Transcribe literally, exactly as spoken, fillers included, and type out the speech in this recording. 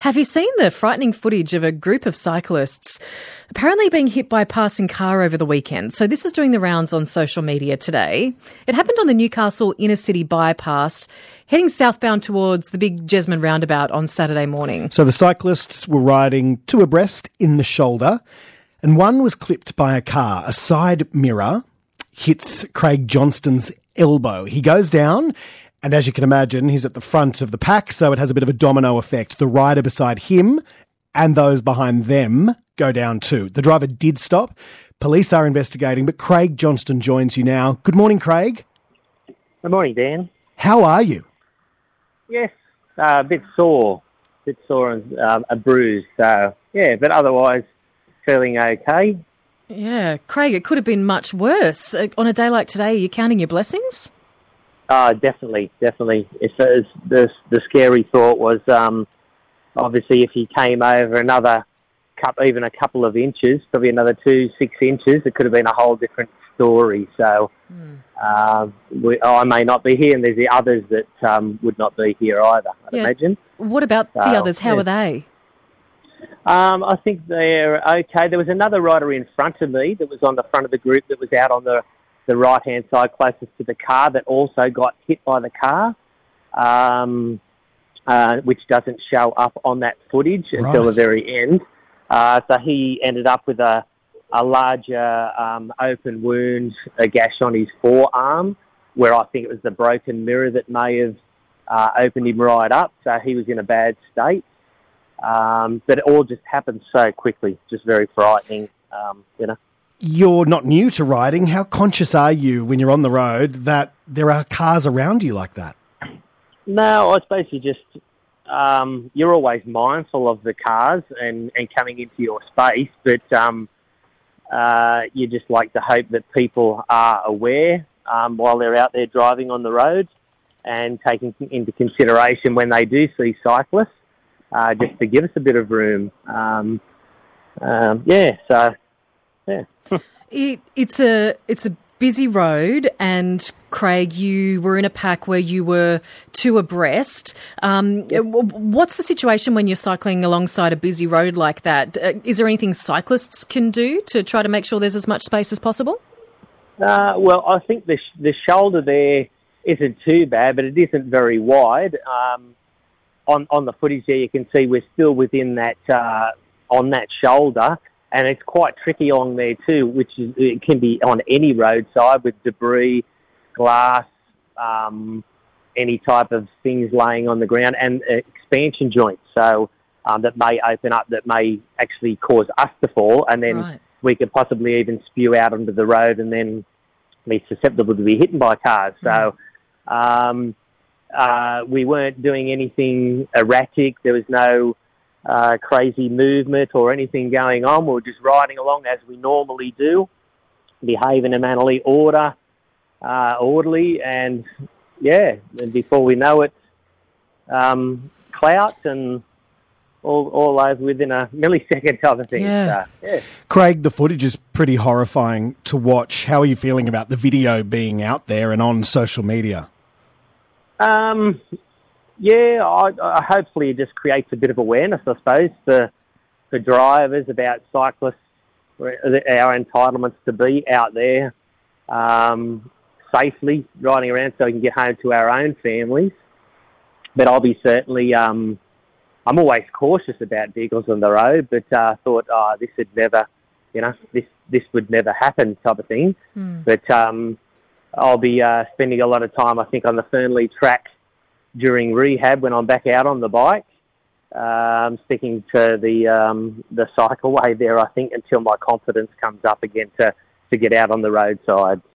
Have you seen the frightening footage of a group of cyclists apparently being hit by a passing car over the weekend? So this is doing the rounds on social media today. It happened on the Newcastle inner city bypass, heading southbound towards the big Jesmond roundabout on Saturday morning. So the cyclists were riding two abreast in the shoulder, and one was clipped by a car. A side mirror hits Craig Johnston's elbow. He goes down, and as you can imagine, he's at the front of the pack, so it has a bit of a domino effect. The rider beside him and those behind them go down too. The driver did stop. Police are investigating, but Craig Johnston joins you now. Good morning, Craig. Good morning, Dan. How are you? Yes, uh, a bit sore. A bit sore and um, a bruise. So, yeah, but otherwise feeling okay. Yeah, Craig, it could have been much worse. Uh, on a day like today, are you counting your blessings? Uh, definitely, definitely. It's, it's, the, the scary thought was, um, obviously, if he came over another, couple, even a couple of inches, probably another two, six inches, it could have been a whole different story. So mm. uh, we, I may not be here, and there's the others that um, would not be here either, I'd yeah. imagine. What about so, the others? How yeah. are they? Um, I think they're okay. There was another rider in front of me that was on the front of the group that was out on the the right-hand side closest to the car that also got hit by the car, um, uh, which doesn't show up on that footage right. until the very end. Uh, so he ended up with a, a larger um, open wound, a gash on his forearm, where I think it was the broken mirror that may have uh, opened him right up. So he was in a bad state. Um, but it all just happened so quickly, just very frightening, um, you know. You're not new to riding. How conscious are you when you're on the road that there are cars around you like that? No, I suppose you just, um, you're always mindful of the cars and, and coming into your space, but um, uh, you just like to hope that people are aware um, while they're out there driving on the road and taking into consideration when they do see cyclists, uh, just to give us a bit of room. Um, um, yeah, so... Yeah. it, it's a it's a busy road, and Craig, you were in a pack where you were two abreast. Um, what's the situation when you're cycling alongside a busy road like that? Uh, is there anything cyclists can do to try to make sure there's as much space as possible? Uh, well, I think the sh- the shoulder there isn't too bad, but it isn't very wide. Um, on on the footage there, you can see we're still within that uh, on that shoulder. And it's quite tricky on there too, which is, it can be on any roadside with debris, glass, um, any type of things laying on the ground, and uh, expansion joints. So um, that may open up, that may actually cause us to fall, and then right. we could possibly even spew out onto the road and then be susceptible to be hit by cars. Mm. So um, uh, we weren't doing anything erratic. There was no Uh, crazy movement or anything going on. We were just riding along as we normally do, behaving in mannerly order, uh, orderly, and yeah, and before we know it, um, clout and all, all over within a millisecond type of thing. Yeah. So, yeah. Craig, the footage is pretty horrifying to watch. How are you feeling about the video being out there and on social media? Um. Yeah, I, I, hopefully it just creates a bit of awareness, I suppose, for, for drivers about cyclists, our entitlements to be out there um, safely, riding around so we can get home to our own families. But I'll be certainly, um, I'm always cautious about vehicles on the road, but I uh, thought, oh, this would never, you know, this, this would never happen type of thing. Mm. But um, I'll be uh, spending a lot of time, I think, on the Fernley track during rehab when I'm back out on the bike, um, sticking to the um, the cycleway there, I think, until my confidence comes up again to, to get out on the roadside.